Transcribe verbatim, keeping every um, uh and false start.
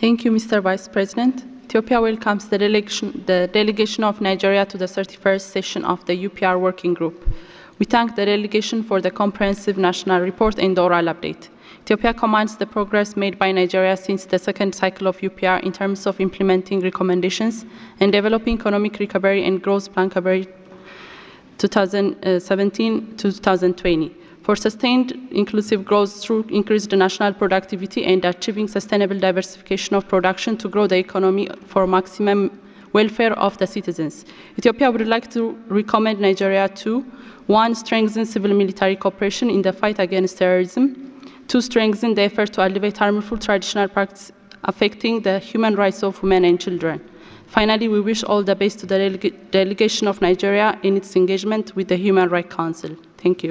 Thank you, Mister Vice President. Ethiopia welcomes the delegation, the delegation of Nigeria to the thirty-first session of the U P R Working Group. We thank the delegation for the comprehensive national report and the oral update. Ethiopia commends the progress made by Nigeria since the second cycle of U P R in terms of implementing recommendations and developing economic recovery and growth plan recovery twenty seventeen to twenty twenty. For sustained inclusive growth through increased national productivity and achieving sustainable diversification of production to grow the economy for maximum welfare of the citizens. Ethiopia would like to recommend Nigeria to, one, strengthen civil-military cooperation in the fight against terrorism, two, strengthen the effort to alleviate harmful traditional practices affecting the human rights of women and children. Finally, we wish all the best to the delega delegation of Nigeria in its engagement with the Human Rights Council. Thank you.